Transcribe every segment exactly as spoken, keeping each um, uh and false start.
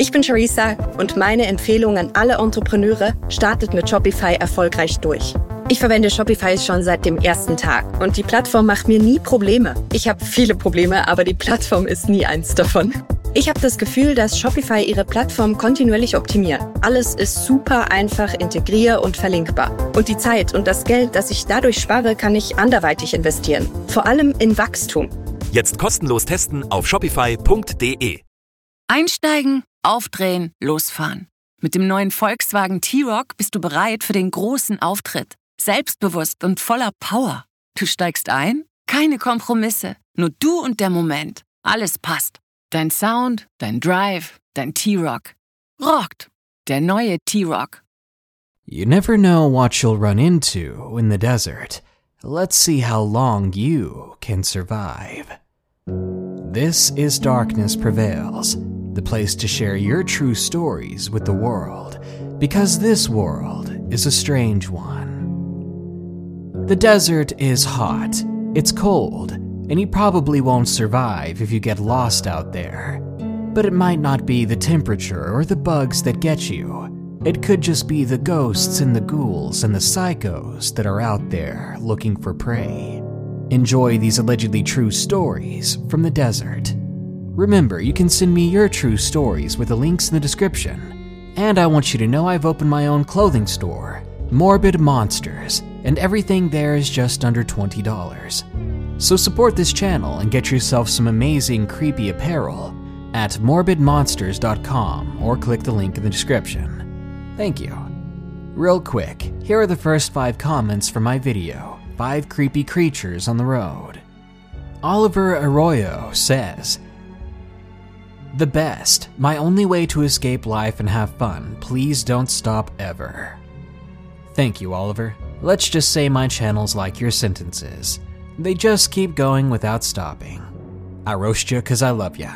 Ich bin Charissa und meine Empfehlung an alle Entrepreneure: startet mit Shopify erfolgreich durch. Ich verwende Shopify schon seit dem ersten Tag und die Plattform macht mir nie Probleme. Ich habe viele Probleme, aber die Plattform ist nie eins davon. Ich habe das Gefühl, dass Shopify ihre Plattform kontinuierlich optimiert. Alles ist super einfach integrier- und verlinkbar. Und die Zeit und das Geld, das ich dadurch spare, kann ich anderweitig investieren. Vor allem in Wachstum. Jetzt kostenlos testen auf shopify punkt de. Einsteigen, aufdrehen, losfahren. Mit dem neuen Volkswagen T-Roc bist du bereit für den großen Auftritt. Selbstbewusst und voller Power. Du steigst ein? Keine Kompromisse. Nur du und der Moment. Alles passt. Dein Sound, dein Drive, dein T-Roc. Rockt. Der neue T-Roc. You never know what you'll run into in the desert. Let's see how long you can survive. This is Darkness Prevails, the place to share your true stories with the world, because this world is a strange one. The desert is hot, it's cold, and you probably won't survive if you get lost out there. But it might not be the temperature or the bugs that get you. It could just be the ghosts and the ghouls and the psychos that are out there looking for prey. Enjoy these allegedly true stories from the desert. Remember, you can send me your true stories with the links in the description. And I want you to know I've opened my own clothing store, Morbid Monsters, and everything there is just under twenty dollars. So support this channel and get yourself some amazing creepy apparel at morbid monsters dot com or click the link in the description. Thank you. Real quick, here are the first five comments from my video, five creepy creatures on the road. Oliver Arroyo says, "The best, my only way to escape life and have fun, please don't stop ever." Thank you, Oliver. Let's just say my channel's like your sentences. They just keep going without stopping. I roast ya 'cause I love ya.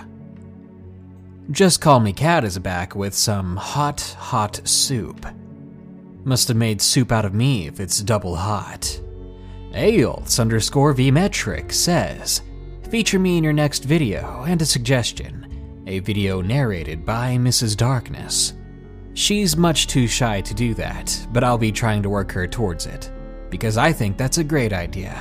Just Call Me Cat is back with some hot, hot soup. Must have made soup out of me if it's double hot. Ailts underscore vmetric says, "Feature me in your next video and a suggestion. A video narrated by Missus Darkness." She's much too shy to do that, but I'll be trying to work her towards it, because I think that's a great idea.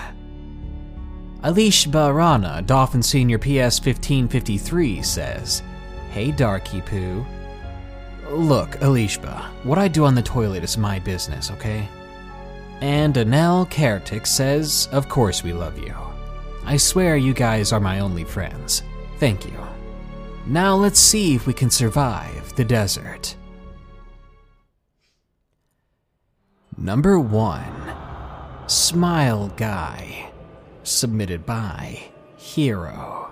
Alish Barana, Dolphin Senior P S fifteen fifty-three says, "Hey Darky Poo." Look, Alishba, what I do on the toilet is my business, okay? And Anel Kertik says, "Of course we love you. I swear you guys are my only friends. Thank you. Now let's see if we can survive the desert." Number one, Smile Guy, submitted by Hero.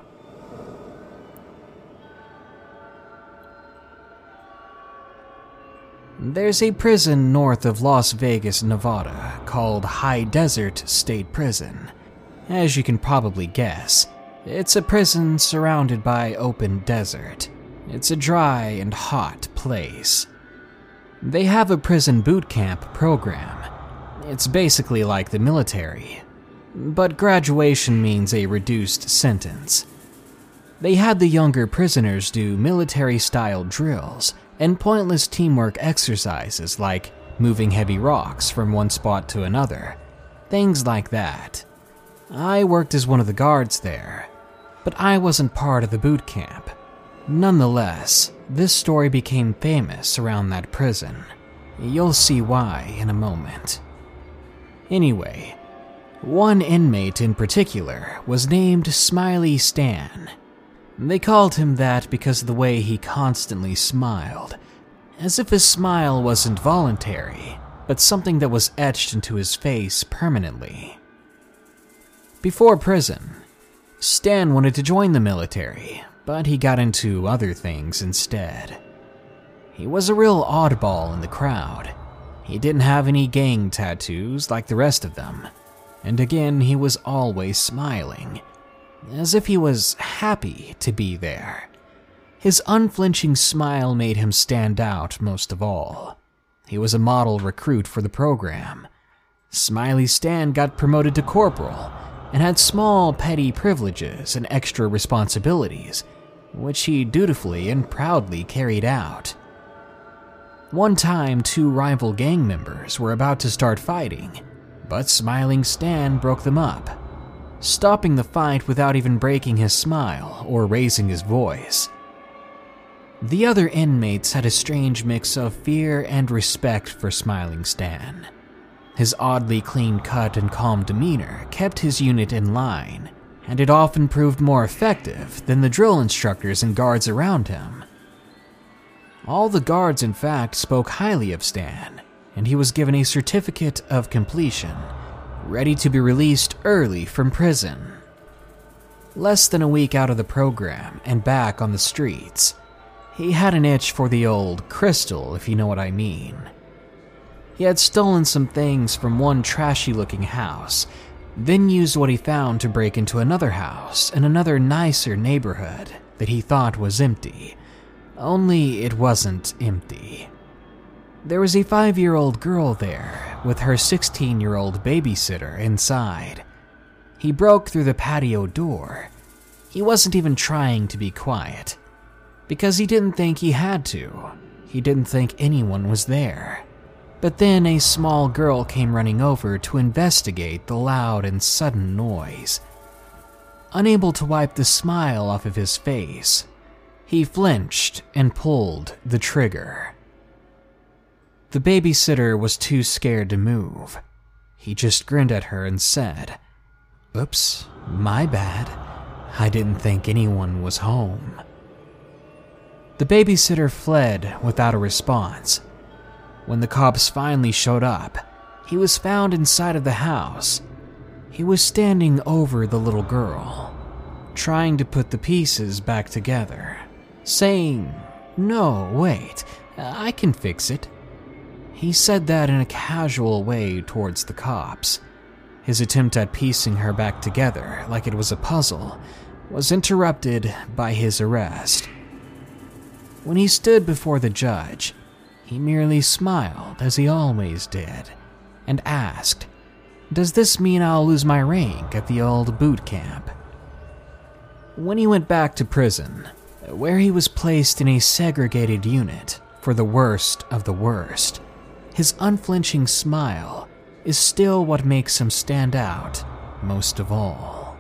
There's a prison north of Las Vegas, Nevada, called High Desert State Prison. As you can probably guess, it's a prison surrounded by open desert. It's a dry and hot place. They have a prison boot camp program. It's basically like the military, but graduation means a reduced sentence. They had the younger prisoners do military-style drills and pointless teamwork exercises like moving heavy rocks from one spot to another, things like that. I worked as one of the guards there, but I wasn't part of the boot camp. Nonetheless, this story became famous around that prison. You'll see why in a moment. Anyway, one inmate in particular was named Smiley Stan. They called him that because of the way he constantly smiled, as if his smile wasn't voluntary, but something that was etched into his face permanently. Before prison, Stan wanted to join the military, but he got into other things instead. He was a real oddball in the crowd. He didn't have any gang tattoos like the rest of them, and again he was always smiling, as if he was happy to be there. His unflinching smile made him stand out most of all. He was a model recruit for the program. Smiley Stan got promoted to corporal and had small petty privileges and extra responsibilities. which he dutifully and proudly carried out. One time, two rival gang members were about to start fighting, but Smiling Stan broke them up, stopping the fight without even breaking his smile or raising his voice. The other inmates had a strange mix of fear and respect for Smiling Stan. His oddly clean cut and calm demeanor kept his unit in line, and it often proved more effective than the drill instructors and guards around him. All the guards, in fact, spoke highly of Stan, and he was given a certificate of completion, ready to be released early from prison. Less than a week out of the program and back on the streets, he had an itch for the old crystal, if you know what I mean. He had stolen some things from one trashy-looking house, then used what he found to break into another house in another nicer neighborhood that he thought was empty. Only it wasn't empty. There was a five-year-old girl there with her sixteen-year-old babysitter inside. He broke through the patio door. He wasn't even trying to be quiet, because he didn't think he had to. He didn't think anyone was there. But then a small girl came running over to investigate the loud and sudden noise. Unable to wipe the smile off of his face, he flinched and pulled the trigger. The babysitter was too scared to move. He just grinned at her and said, "Oops, my bad. I didn't think anyone was home." The babysitter fled without a response. When the cops finally showed up, he was found inside of the house. He was standing over the little girl, trying to put the pieces back together, saying, "No, wait, I can fix it." He said that in a casual way towards the cops. His attempt at piecing her back together like it was a puzzle was interrupted by his arrest. When he stood before the judge, he merely smiled, as he always did, and asked, "Does this mean I'll lose my rank at the old boot camp?" When he went back to prison, where he was placed in a segregated unit for the worst of the worst, his unflinching smile is still what makes him stand out most of all.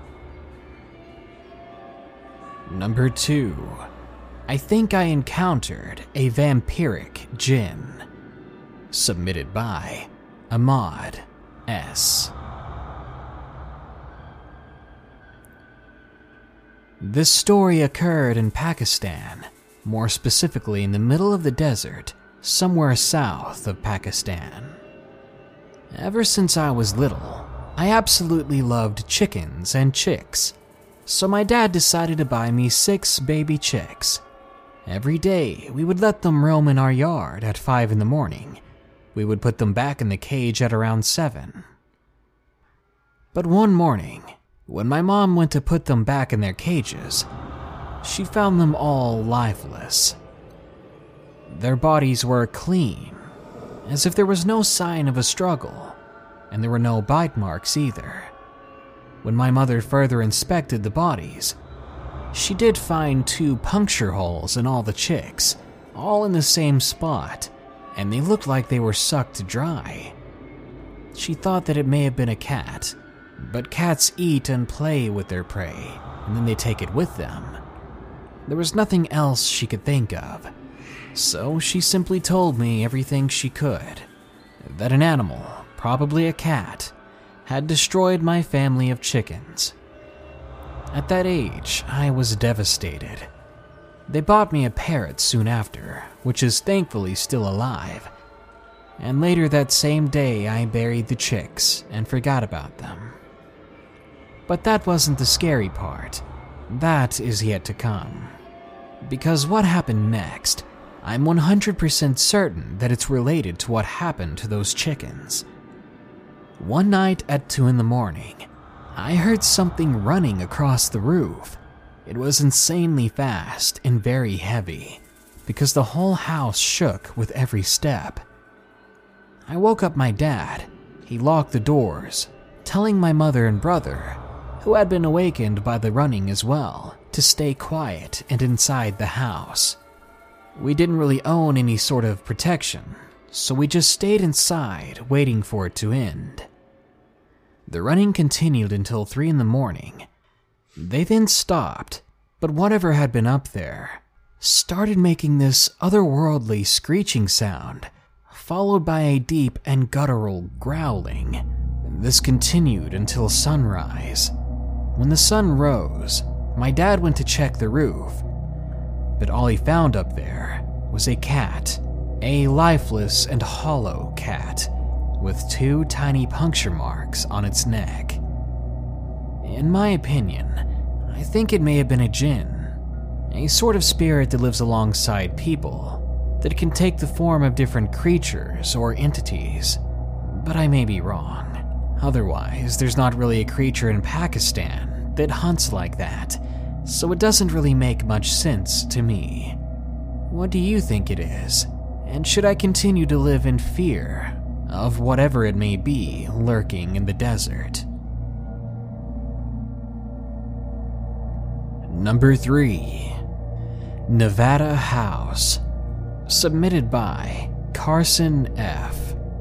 Number two. I think I encountered a vampiric djinn. Submitted by Ahmad S. This story occurred in Pakistan, more specifically in the middle of the desert, somewhere south of Pakistan. Ever since I was little, I absolutely loved chickens and chicks, so my dad decided to buy me six baby chicks. Every day, we would let them roam in our yard at five in the morning. We would put them back in the cage at around seven. But one morning, when my mom went to put them back in their cages, she found them all lifeless. Their bodies were clean, as if there was no sign of a struggle, and there were no bite marks either. When my mother further inspected the bodies, she did find two puncture holes in all the chicks, all in the same spot, and they looked like they were sucked dry. She thought that it may have been a cat, but cats eat and play with their prey, and then they take it with them. There was nothing else she could think of, so she simply told me everything she could, that an animal, probably a cat, had destroyed my family of chickens. At that age, I was devastated. They bought me a parrot soon after, which is thankfully still alive. And later that same day, I buried the chicks and forgot about them. But that wasn't the scary part. That is yet to come. Because what happened next, I'm one hundred percent certain that it's related to what happened to those chickens. One night at two in the morning, I heard something running across the roof. It was insanely fast and very heavy, because the whole house shook with every step. I woke up my dad. He locked the doors, telling my mother and brother, who had been awakened by the running as well, to stay quiet and inside the house. We didn't really own any sort of protection, so we just stayed inside waiting for it to end. The running continued until three in the morning. They then stopped, but whatever had been up there started making this otherworldly screeching sound, followed by a deep and guttural growling. This continued until sunrise. When the sun rose, my dad went to check the roof, but all he found up there was a cat, a lifeless and hollow cat, with two tiny puncture marks on its neck. In my opinion, I think it may have been a jinn, a sort of spirit that lives alongside people, that can take the form of different creatures or entities, but I may be wrong. Otherwise, there's not really a creature in Pakistan that hunts like that, so it doesn't really make much sense to me. What do you think it is? And should I continue to live in fear of whatever it may be lurking in the desert? Number three. Nevada House. Submitted by Carson F.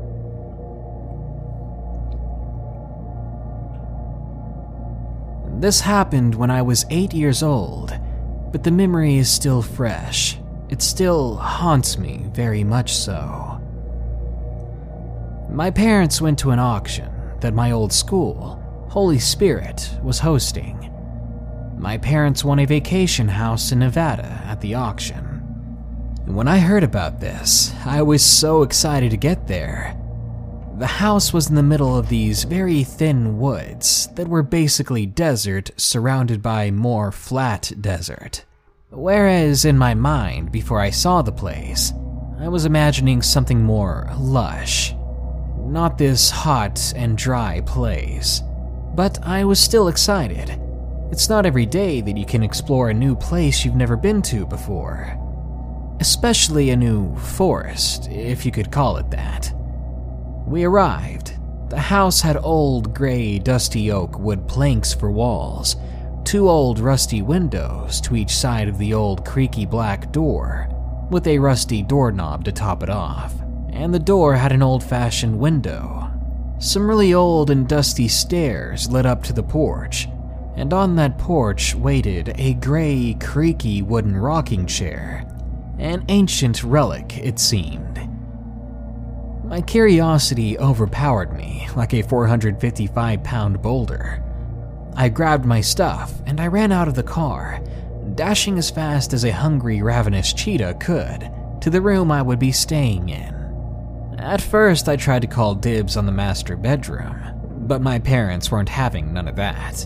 This happened when I was eight years old, but the memory is still fresh. It still haunts me very much so. My parents went to an auction that my old school, Holy Spirit, was hosting. My parents won a vacation house in Nevada at the auction. When I heard about this, I was so excited to get there. The house was in the middle of these very thin woods that were basically desert surrounded by more flat desert. Whereas in my mind, before I saw the place, I was imagining something more lush. Not this hot and dry place. But I was still excited. It's not every day that you can explore a new place you've never been to before. Especially a new forest, if you could call it that. We arrived. The house had old, gray, dusty oak wood planks for walls, two old rusty windows to each side of the old creaky black door, with a rusty doorknob to top it off, and the door had an old-fashioned window. Some really old and dusty stairs led up to the porch, and on that porch waited a gray, creaky wooden rocking chair, an ancient relic, it seemed. My curiosity overpowered me like a four hundred fifty-five pound boulder. I grabbed my stuff and I ran out of the car, dashing as fast as a hungry, ravenous cheetah could to the room I would be staying in. At first, I tried to call dibs on the master bedroom, but my parents weren't having none of that.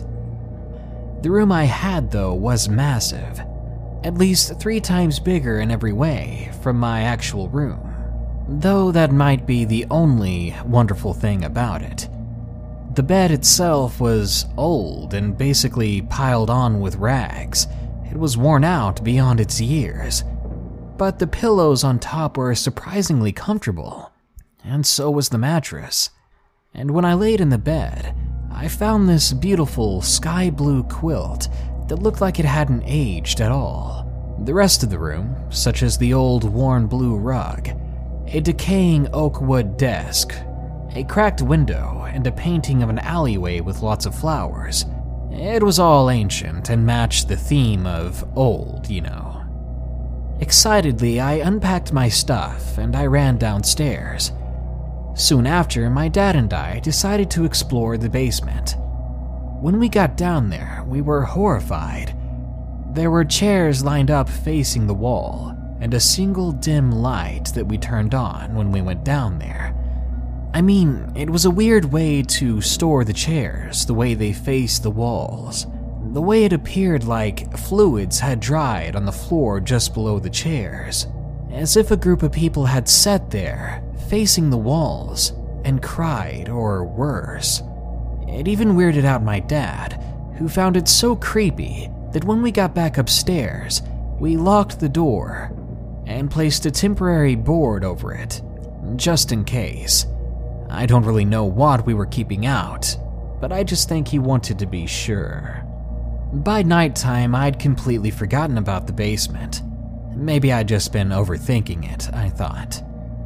The room I had, though, was massive, at least three times bigger in every way from my actual room. Though that might be the only wonderful thing about it. The bed itself was old and basically piled on with rags. It was worn out beyond its years. But the pillows on top were surprisingly comfortable, and so was the mattress. And when I laid in the bed, I found this beautiful sky blue quilt that looked like it hadn't aged at all. The rest of the room, such as the old worn blue rug, a decaying oak wood desk, a cracked window, and a painting of an alleyway with lots of flowers. It was all ancient and matched the theme of old, you know. Excitedly, I unpacked my stuff and I ran downstairs. Soon after, my dad and I decided to explore the basement. When we got down there, we were horrified. There were chairs lined up facing the wall, and a single dim light that we turned on when we went down there. I mean, it was a weird way to store the chairs, the way they faced the walls. The way it appeared like fluids had dried on the floor just below the chairs, as if a group of people had sat there, facing the walls, and cried, or worse. It even weirded out my dad, who found it so creepy that when we got back upstairs, we locked the door and placed a temporary board over it, just in case. I don't really know what we were keeping out, but I just think he wanted to be sure. By nighttime, I'd completely forgotten about the basement. Maybe I'd just been overthinking it, I thought.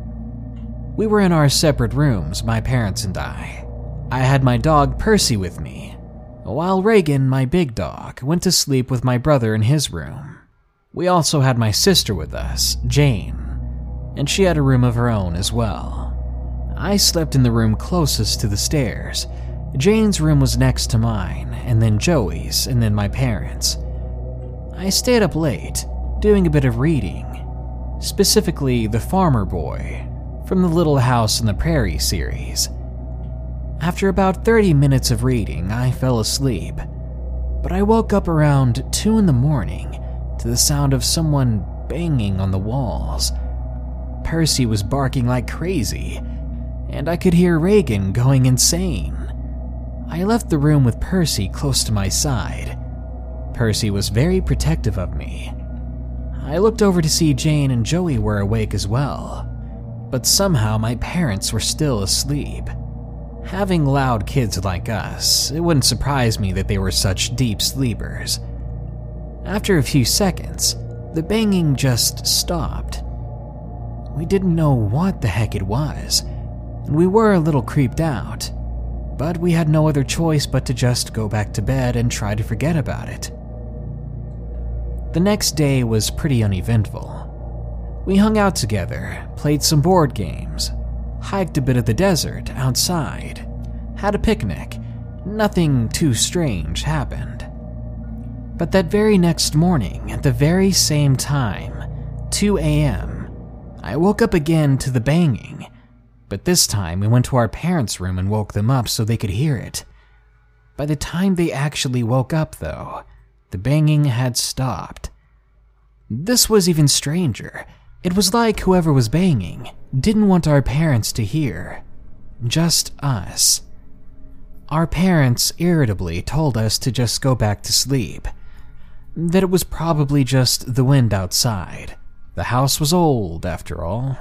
We were in our separate rooms, my parents and I. I had my dog Percy with me, while Reagan, my big dog, went to sleep with my brother in his room. We also had my sister with us, Jane, and she had a room of her own as well. I slept in the room closest to the stairs. Jane's room was next to mine, and then Joey's, and then my parents'. I stayed up late, doing a bit of reading, specifically The Farmer Boy, from the Little House on the Prairie series. After about thirty minutes of reading, I fell asleep, but I woke up around two in the morning to the sound of someone banging on the walls. Percy was barking like crazy, and I could hear Reagan going insane. I left the room with Percy close to my side. Percy was very protective of me. I looked over to see Jane and Joey were awake as well, but somehow my parents were still asleep. Having loud kids like us, it wouldn't surprise me that they were such deep sleepers. After a few seconds, the banging just stopped. We didn't know what the heck it was, and we were a little creeped out, but we had no other choice but to just go back to bed and try to forget about it. The next day was pretty uneventful. We hung out together, played some board games, hiked a bit of the desert outside, had a picnic. Nothing too strange happened. But that very next morning, at the very same time, two a.m., I woke up again to the banging, but this time we went to our parents' room and woke them up so they could hear it. By the time they actually woke up, though, the banging had stopped. This was even stranger. It was like whoever was banging didn't want our parents to hear. Just us. Our parents irritably told us to just go back to sleep. That it was probably just the wind outside. The house was old, after all.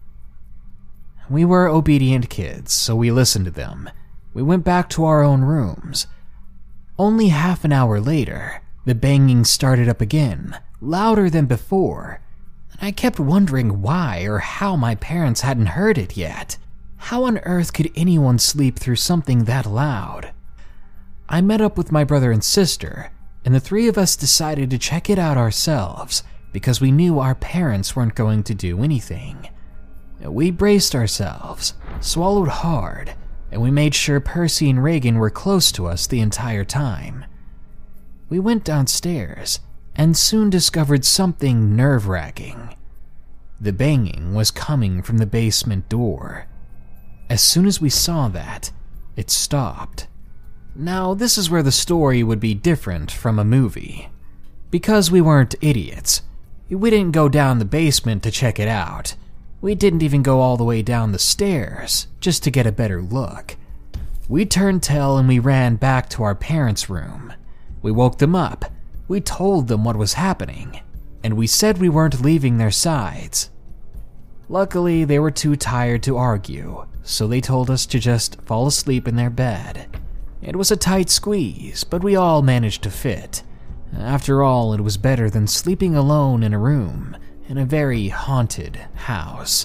We were obedient kids, so we listened to them. We went back to our own rooms. Only half an hour later, the banging started up again, louder than before. I kept wondering why or how my parents hadn't heard it yet. How on earth could anyone sleep through something that loud? I met up with my brother and sister, and the three of us decided to check it out ourselves because we knew our parents weren't going to do anything. We braced ourselves, swallowed hard, and we made sure Percy and Reagan were close to us the entire time. We went downstairs and soon discovered something nerve-wracking. The banging was coming from the basement door. As soon as we saw that, it stopped. Now, this is where the story would be different from a movie. Because we weren't idiots, we didn't go down the basement to check it out. We didn't even go all the way down the stairs just to get a better look. We turned tail and we ran back to our parents' room. We woke them up. We told them what was happening, and we said we weren't leaving their sides. Luckily, they were too tired to argue, so they told us to just fall asleep in their bed. It was a tight squeeze, but we all managed to fit. After all, it was better than sleeping alone in a room in a very haunted house.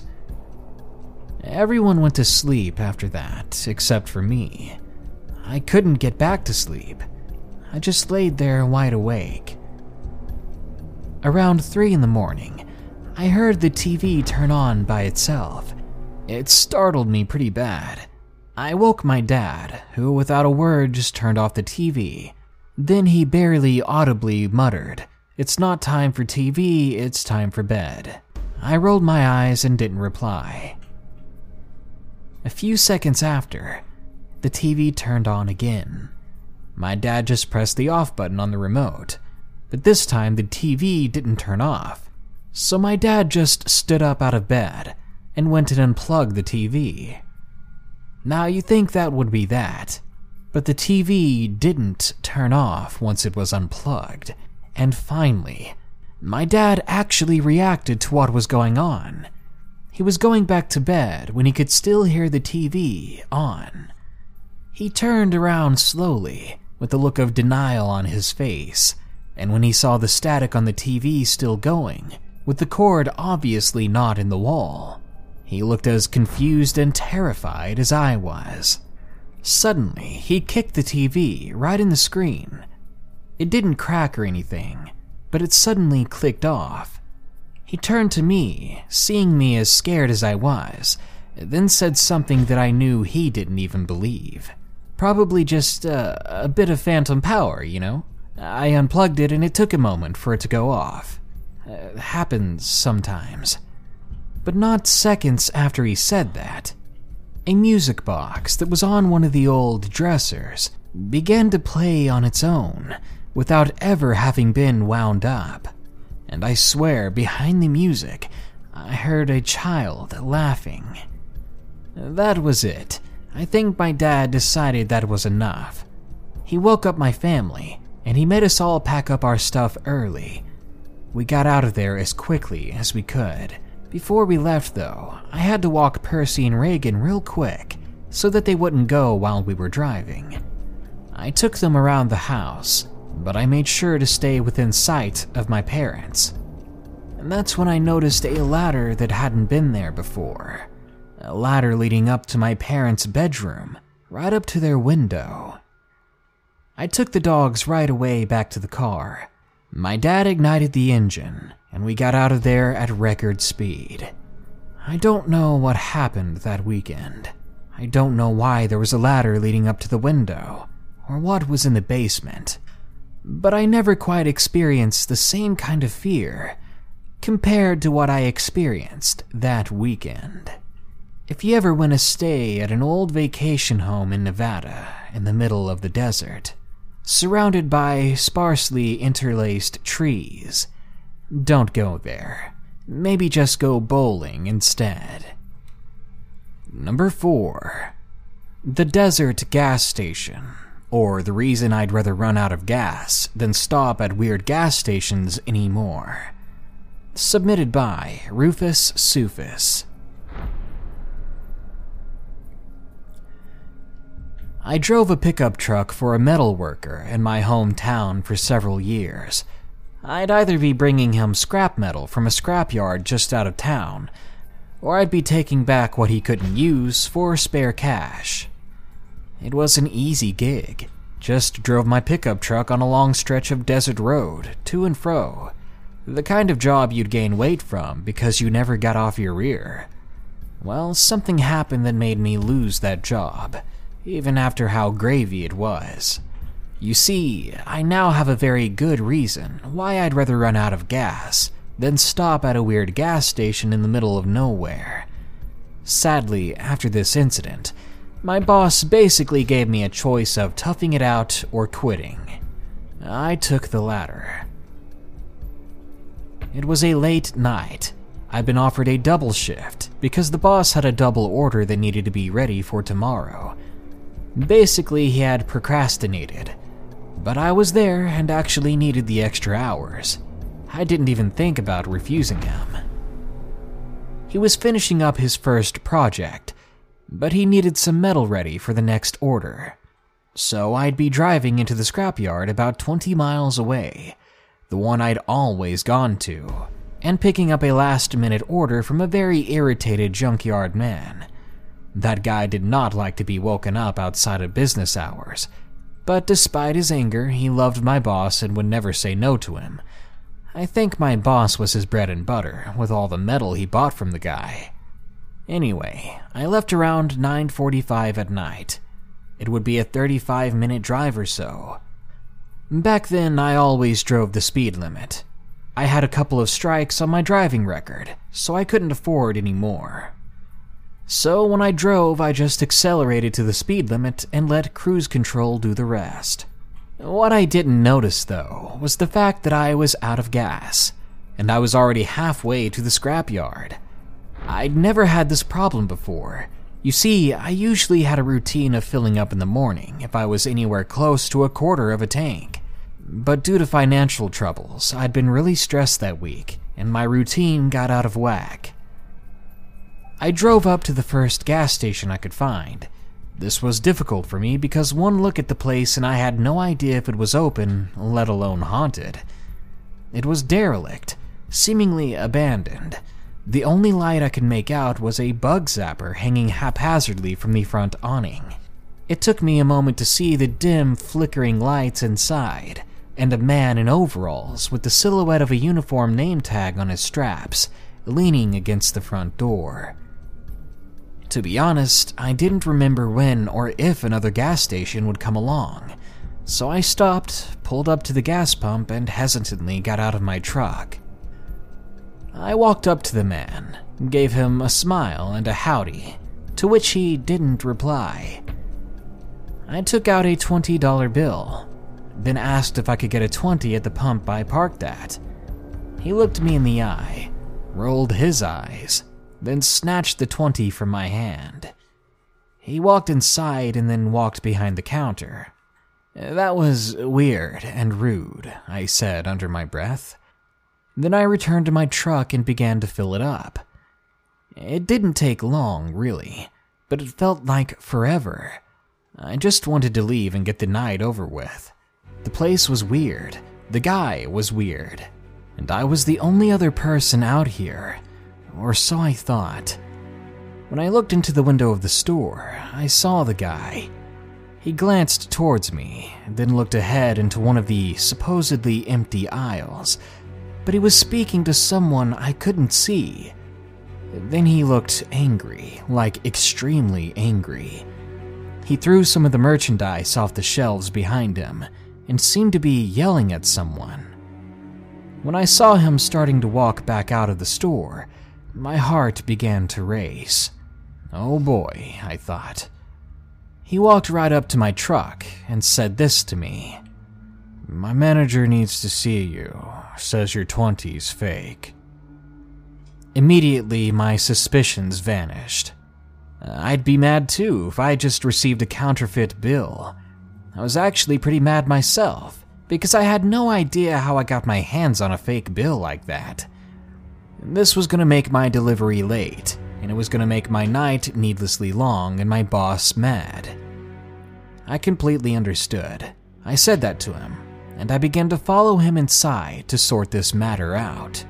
Everyone went to sleep after that, except for me. I couldn't get back to sleep. I just laid there wide awake. Around three in the morning, I heard the T V turn on by itself. It startled me pretty bad. I woke my dad, who without a word just turned off the T V. Then he barely audibly muttered, "It's not time for T V, it's time for bed." I rolled my eyes and didn't reply. A few seconds after, the T V turned on again. My dad just pressed the off button on the remote, but this time the T V didn't turn off. So my dad just stood up out of bed and went and unplugged the T V. Now you'd think that would be that, but the T V didn't turn off once it was unplugged. And finally, my dad actually reacted to what was going on. He was going back to bed when he could still hear the T V on. He turned around slowly with a look of denial on his face, and when he saw the static on the T V still going, with the cord obviously not in the wall, he looked as confused and terrified as I was. Suddenly, he kicked the T V right in the screen. It didn't crack or anything, but it suddenly clicked off. He turned to me, seeing me as scared as I was, then said something that I knew he didn't even believe. Probably just uh, a bit of phantom power, you know? I unplugged it and it took a moment for it to go off. Uh, happens sometimes. But not seconds after he said that, a music box that was on one of the old dressers began to play on its own without ever having been wound up. And I swear, behind the music, I heard a child laughing. That was it. I think my dad decided that was enough. He woke up my family, and he made us all pack up our stuff early. We got out of there as quickly as we could. Before we left, though, I had to walk Percy and Reagan real quick so that they wouldn't go while we were driving. I took them around the house, but I made sure to stay within sight of my parents. And that's when I noticed a ladder that hadn't been there before. A ladder leading up to my parents' bedroom, right up to their window. I took the dogs right away back to the car. My dad ignited the engine, and we got out of there at record speed. I don't know what happened that weekend. I don't know why there was a ladder leading up to the window, or what was in the basement. But I never quite experienced the same kind of fear compared to what I experienced that weekend. If you ever went to stay at an old vacation home in Nevada in the middle of the desert, surrounded by sparsely interlaced trees, don't go there. Maybe just go bowling instead. Number four. The desert gas station, or the reason I'd rather run out of gas than stop at weird gas stations anymore. Submitted by Rufus Sufus. I drove a pickup truck for a metal worker in my hometown for several years. I'd either be bringing him scrap metal from a scrapyard just out of town, or I'd be taking back what he couldn't use for spare cash. It was an easy gig. Just drove my pickup truck on a long stretch of desert road, to and fro. The kind of job you'd gain weight from because you never got off your rear. Well, something happened that made me lose that job, even after how gravy it was. You see, I now have a very good reason why I'd rather run out of gas than stop at a weird gas station in the middle of nowhere. Sadly, after this incident, my boss basically gave me a choice of toughing it out or quitting. I took the latter. It was a late night. I'd been offered a double shift because the boss had a double order that needed to be ready for tomorrow. Basically, he had procrastinated, but I was there and actually needed the extra hours. I didn't even think about refusing him. He was finishing up his first project, but he needed some metal ready for the next order. So I'd be driving into the scrapyard about twenty miles away, the one I'd always gone to, and picking up a last-minute order from a very irritated junkyard man. That guy did not like to be woken up outside of business hours, but despite his anger, he loved my boss and would never say no to him. I think my boss was his bread and butter, with all the metal he bought from the guy. Anyway, I left around nine forty-five at night. It would be a thirty-five minute drive or so. Back then, I always drove the speed limit. I had a couple of strikes on my driving record, so I couldn't afford any more. So when I drove, I just accelerated to the speed limit and let cruise control do the rest. What I didn't notice, though, was the fact that I was out of gas, and I was already halfway to the scrapyard. I'd never had this problem before. You see, I usually had a routine of filling up in the morning if I was anywhere close to a quarter of a tank. But due to financial troubles, I'd been really stressed that week, and my routine got out of whack. I drove up to the first gas station I could find. This was difficult for me because one look at the place and I had no idea if it was open, let alone haunted. It was derelict, seemingly abandoned. The only light I could make out was a bug zapper hanging haphazardly from the front awning. It took me a moment to see the dim, flickering lights inside, and a man in overalls with the silhouette of a uniform name tag on his straps, leaning against the front door. To be honest, I didn't remember when or if another gas station would come along, so I stopped, pulled up to the gas pump, and hesitantly got out of my truck. I walked up to the man, gave him a smile and a howdy, to which he didn't reply. I took out a twenty dollar bill, then asked if I could get a twenty at the pump I parked at. He looked me in the eye, rolled his eyes, then snatched the twenty from my hand. He walked inside and then walked behind the counter. "That was weird and rude," I said under my breath. Then I returned to my truck and began to fill it up. It didn't take long, really, but it felt like forever. I just wanted to leave and get the night over with. The place was weird, the guy was weird, and I was the only other person out here, or so I thought. When I looked into the window of the store, I saw the guy. He glanced towards me, then looked ahead into one of the supposedly empty aisles, but he was speaking to someone I couldn't see. Then he looked angry, like extremely angry. He threw some of the merchandise off the shelves behind him and seemed to be yelling at someone. When I saw him starting to walk back out of the store, my heart began to race. Oh boy, I thought. He walked right up to my truck and said this to me. "My manager needs to see you. Says your twenty's fake." Immediately, my suspicions vanished. I'd be mad too if I just received a counterfeit bill. I was actually pretty mad myself, because I had no idea how I got my hands on a fake bill like that. This was going to make my delivery late, and it was going to make my night needlessly long and my boss mad. I completely understood. I said that to him, and I began to follow him inside to sort this matter out.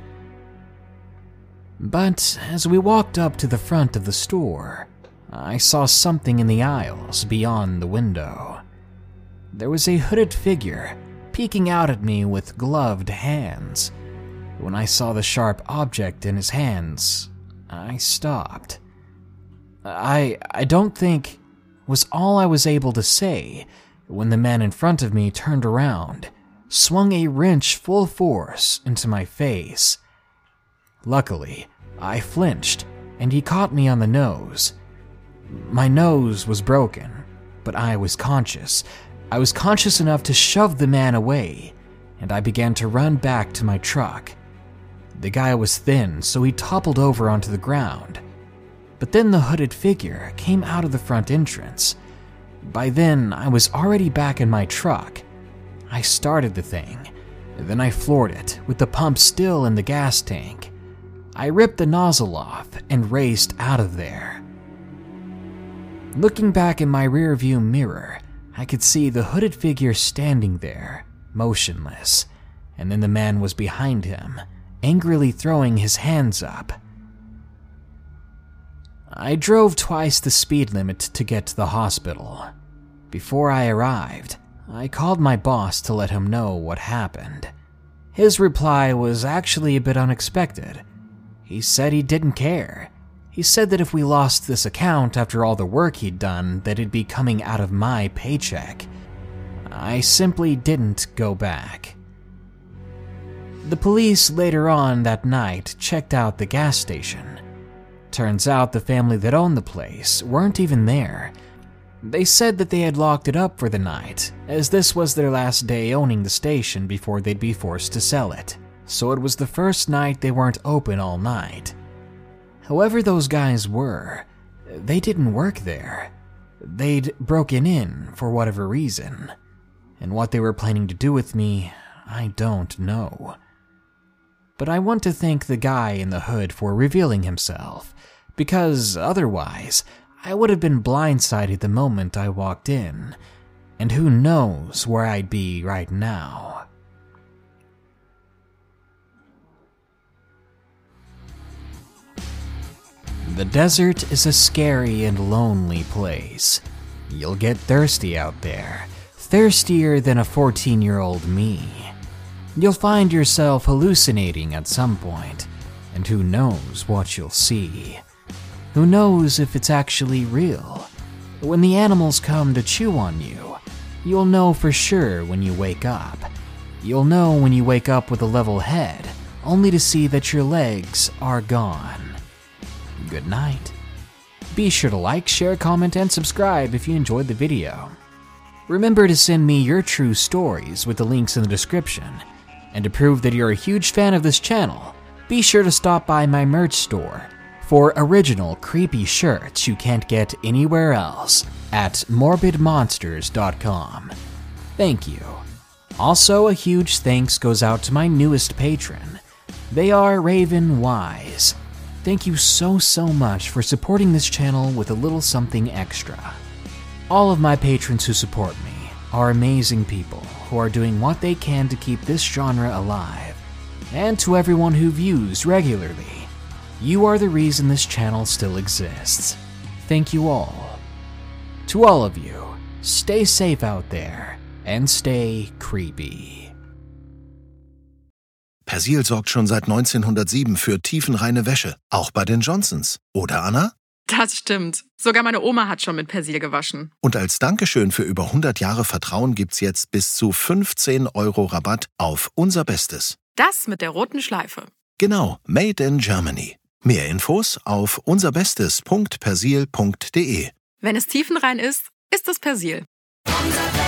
But as we walked up to the front of the store, I saw something in the aisles beyond the window. There was a hooded figure peeking out at me with gloved hands. When I saw the sharp object in his hands, I stopped. I I don't think was all I was able to say when the man in front of me turned around, swung a wrench full force into my face. Luckily, I flinched, and he caught me on the nose. My nose was broken, but I was conscious. I was conscious enough to shove the man away, and I began to run back to my truck. The guy was thin, so he toppled over onto the ground. But then the hooded figure came out of the front entrance. By then, I was already back in my truck. I started the thing, then I floored it with the pump still in the gas tank. I ripped the nozzle off and raced out of there. Looking back in my rearview mirror, I could see the hooded figure standing there, motionless, and then the man was behind him, angrily throwing his hands up. I drove twice the speed limit to get to the hospital. Before I arrived, I called my boss to let him know what happened. His reply was actually a bit unexpected. He said he didn't care. He said that if we lost this account after all the work he'd done, that it'd be coming out of my paycheck. I simply didn't go back. The police later on that night checked out the gas station. Turns out the family that owned the place weren't even there. They said that they had locked it up for the night, as this was their last day owning the station before they'd be forced to sell it, so it was the first night they weren't open all night. Whoever those guys were, they didn't work there. They'd broken in for whatever reason, and what they were planning to do with me, I don't know. But I want to thank the guy in the hood for revealing himself, because otherwise, I would have been blindsided the moment I walked in, and who knows where I'd be right now. The desert is a scary and lonely place. You'll get thirsty out there, thirstier than a fourteen-year-old me. You'll find yourself hallucinating at some point, and who knows what you'll see. Who knows if it's actually real? When the animals come to chew on you, you'll know for sure when you wake up. You'll know when you wake up with a level head, only to see that your legs are gone. Good night. Be sure to like, share, comment, and subscribe if you enjoyed the video. Remember to send me your true stories with the links in the description. And to prove that you're a huge fan of this channel, be sure to stop by my merch store for original creepy shirts you can't get anywhere else at morbid monsters dot com. Thank you. Also, a huge thanks goes out to my newest patron. They are Raven Wise. Thank you so, so much for supporting this channel with a little something extra. All of my patrons who support me are amazing people who are doing what they can to keep this genre alive. And to everyone who views regularly, you are the reason this channel still exists. Thank you all. To all of you, stay safe out there and stay creepy. Persil sorgt schon seit neunzehnhundertsieben für tiefenreine Wäsche, auch bei den Johnsons. Oder, Anna? Das stimmt. Sogar meine Oma hat schon mit Persil gewaschen. Und als Dankeschön für über hundert Jahre Vertrauen gibt's jetzt bis zu fünfzehn Euro Rabatt auf unser Bestes. Das mit der roten Schleife. Genau, Made in Germany. Mehr Infos auf unserbestes punkt persil punkt de. Wenn es tiefenrein ist, ist es Persil. Unser